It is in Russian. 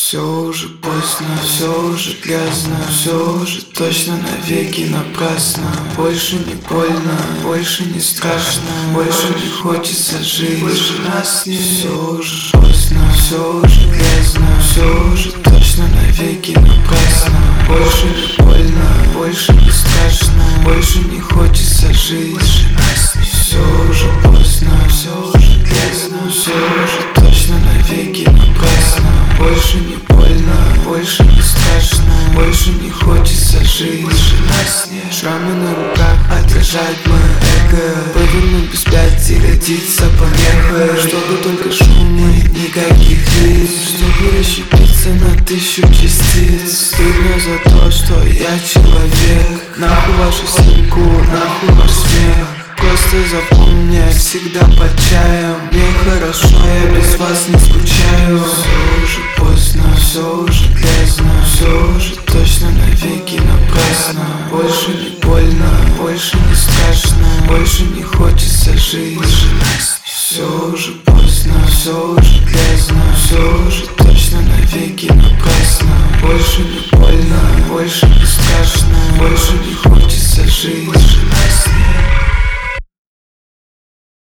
Все уже поздно, все уже грязно, все уже точно навеки напрасно. Больше не больно, больше не страшно, больше не хочется жить, больше нас нет. Все уже поздно, все уже грязно, все уже точно навеки напрасно. Больше не больно, больше не страшно, больше не хочется жить, больше нас нет. Все уже поздно, все уже грязно, все уже точно навеки напрасно. Больше не больно, больше не страшно, больше не хочется жить, больше нас нет. Шрамы на руках отражают мое эго, повернуть без пяти годится помеха. Чтобы только шум и никаких лиц, чтобы расщепиться на 1000 частиц. Стыдно за то, что я человек. Нахуй вашу снимку, нахуй ваш смех. Просто запомни, я всегда под чаем. Мне хорошо, я без вас не скучаю. Все уже поздно, все уже грязно, все уже точно навеки напрасно. Больше не больно, больше не страшно, больше не хочется жить, больше нас нет. Все уже поздно, все уже грязно, все уже точно навеки напрасно. Больше не больно, больше не страшно, больше не хочется жить, больше нас нет.